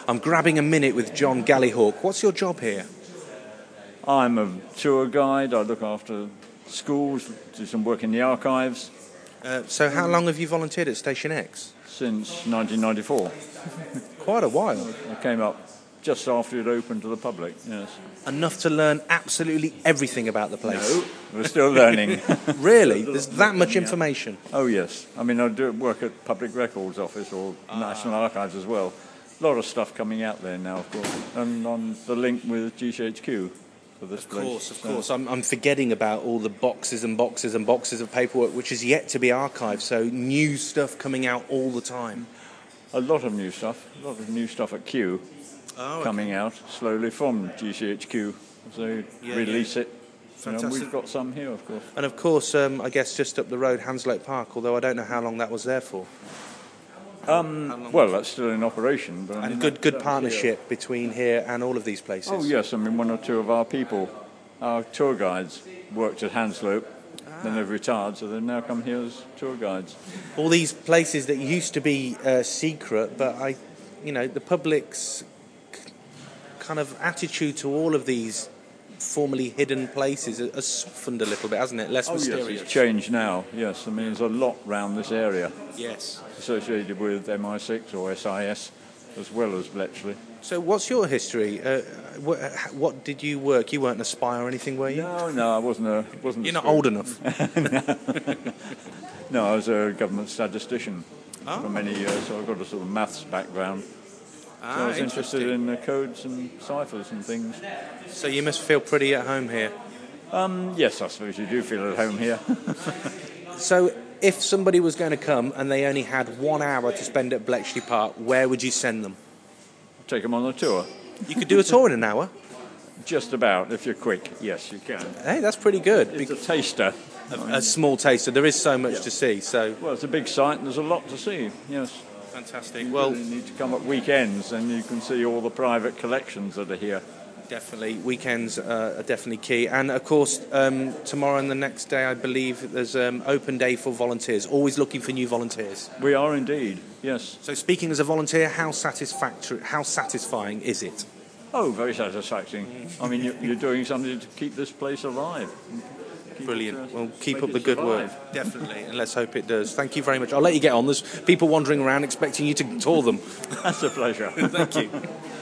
I'm grabbing a minute with John Gallihawk. What's your job here? I'm a tour guide. I look after schools, do some work in the archives. So how long have you volunteered at Station X? Since 1994. Quite a while. I came up just after it opened to the public, yes. Enough to learn absolutely everything about the place? No, we're still learning. Really? There's that much information? Oh, yes. I mean, I do work at Public Records Office or National Archives as well. A lot of stuff coming out there now, of course, and on the link with GCHQ. Of course. I'm forgetting about all the boxes and boxes and boxes of paperwork which is yet to be archived, so new stuff coming out all the time. A lot of new stuff at Q coming out slowly from GCHQ as they release it. Fantastic. We've got some here, of course. And of course, I guess just up the road, Hanslope Park, although I don't know how long that was there for. Well, that's still in operation. But and good partnership between here and all of these places. Oh, yes. I mean, one or two of our people, our tour guides, worked at Hanslope. Then they've retired, so they've now come here as tour guides. All these places that used to be secret, but the public's kind of attitude to all of these formerly hidden places has softened a little bit, hasn't it? Less mysterious. Yes, it's changed now. Yes, I mean, there's a lot round this area. Yes. Associated with MI6 or SIS, as well as Bletchley. So what's your history? What did you work? You weren't a spy or anything, were you? No, I wasn't. You're not old enough. No, I was a government statistician for many years, so I've got a sort of maths background. So I was interested in the codes and ciphers and things. So you must feel pretty at home here. Yes, I suppose you do feel at home here. So if somebody was going to come and they only had 1 hour to spend at Bletchley Park, where would you send them? Take them on a tour. You could do a tour in an hour? Just about, if you're quick. Yes, you can. Hey, that's pretty good. It's a taster. A small taster. There is so much to see. So. Well, it's a big site and there's a lot to see, yes. Fantastic. You really need to come at weekends and you can see all the private collections that are here. Definitely. Weekends are definitely key. And, of course, tomorrow and the next day, I believe, there's open day for volunteers. Always looking for new volunteers. We are indeed, yes. So speaking as a volunteer, how satisfying is it? Oh, very satisfying. I mean, you're doing something to keep this place alive. Brilliant. Well, keep up the good work. Definitely. And let's hope it does. Thank you very much. I'll let you get on. There's people wandering around expecting you to tour them. That's a pleasure. Thank you.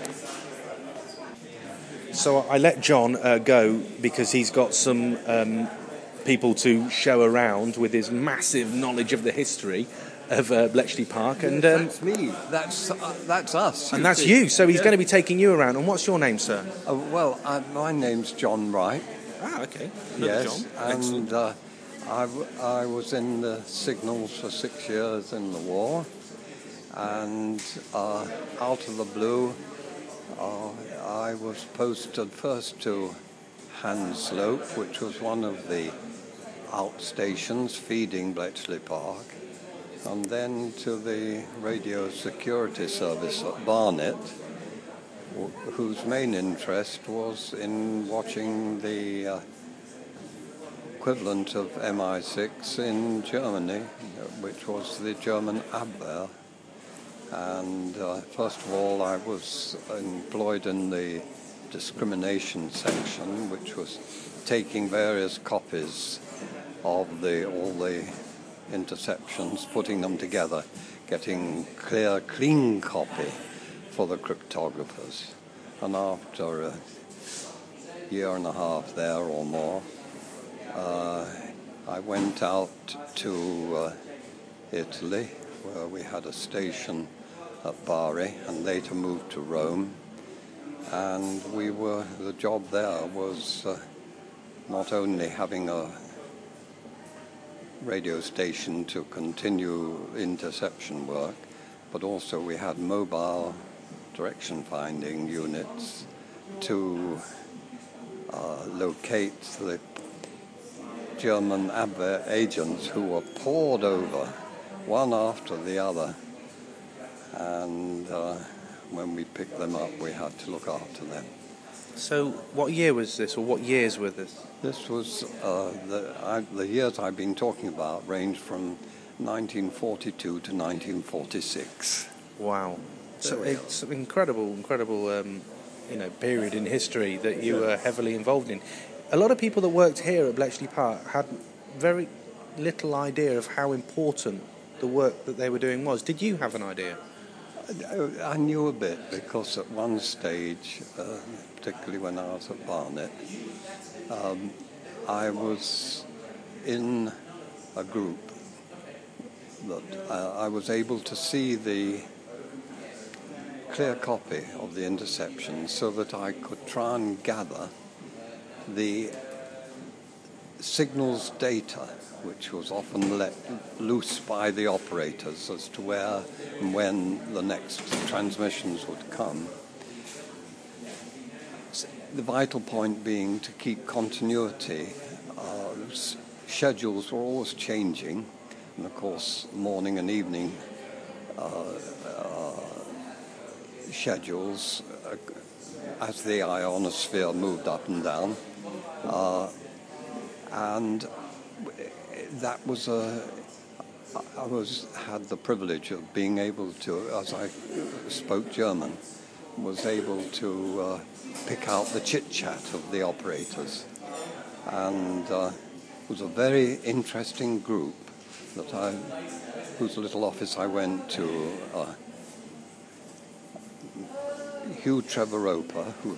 So I let John go because he's got some people to show around with his massive knowledge of the history of Bletchley Park. And that's me. That's us. And that's you. So he's going to be taking you around. And what's your name, sir? My name's John Wright. Ah, okay. Yes, John. And I was in the Signals for 6 years in the war. And out of the blue, I was posted first to Hanslope, which was one of the outstations feeding Bletchley Park, and then to the Radio Security Service at Barnet, whose main interest was in watching the equivalent of MI6 in Germany, which was the German Abwehr. And first of all, I was employed in the discrimination section, which was taking various copies of all the interceptions, putting them together, getting clean copy for the cryptographers. And after a year and a half there or more, I went out to Italy, where we had a station at Bari and later moved to Rome. And the job there was not only having a radio station to continue interception work, but also we had mobile direction finding units to locate the German Abwehr agents who were poured over one after the other, and when we picked them up we had to look after them. So what year was this, or what years were this? This was the years I've been talking about range from 1942 to 1946. Wow. it's an incredible, period in history that you were heavily involved in. A lot of people that worked here at Bletchley Park had very little idea of how important the work that they were doing was. Did you have an idea? I knew a bit because at one stage, particularly when I was at Barnet, I was in a group that I was able to see the clear copy of the interception so that I could try and gather the signals data, which was often let loose by the operators as to where and when the next transmissions would come. The vital point being to keep continuity. Schedules were always changing, and of course morning and evening schedules as the ionosphere moved up and down, and that was had the privilege of being able to, as I spoke German, was able to pick out the chit-chat of the operators, and it was a very interesting group whose little office I went to. Hugh Trevor Roper, who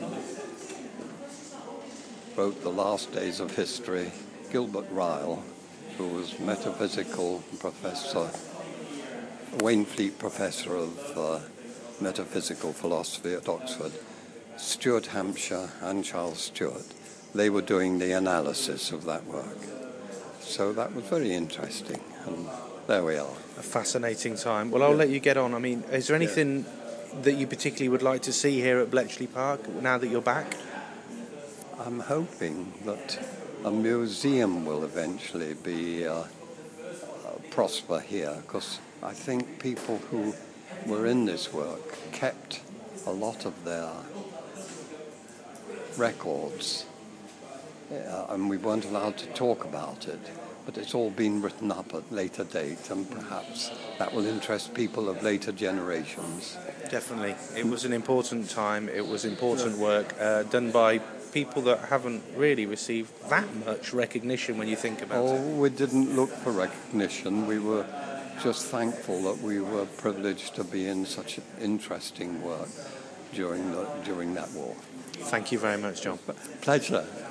wrote The Last Days of History, Gilbert Ryle, who was metaphysical professor, Waynflete Professor of Metaphysical Philosophy at Oxford, Stuart Hampshire and Charles Stewart. They were doing the analysis of that work. So that was very interesting, and there we are. A fascinating time. Well, I'll let you get on. I mean, is there anything that you particularly would like to see here at Bletchley Park now that you're back? I'm hoping that a museum will eventually be prosper here, because I think people who were in this work kept a lot of their records, and we weren't allowed to talk about it, but it's all been written up at later date, and perhaps that will interest people of later generations. Definitely. It was an important time. It was important work done by people that haven't really received that much recognition when you think about it. We didn't look for recognition. We were just thankful that we were privileged to be in such interesting work during that war. Thank you very much, John. Pleasure.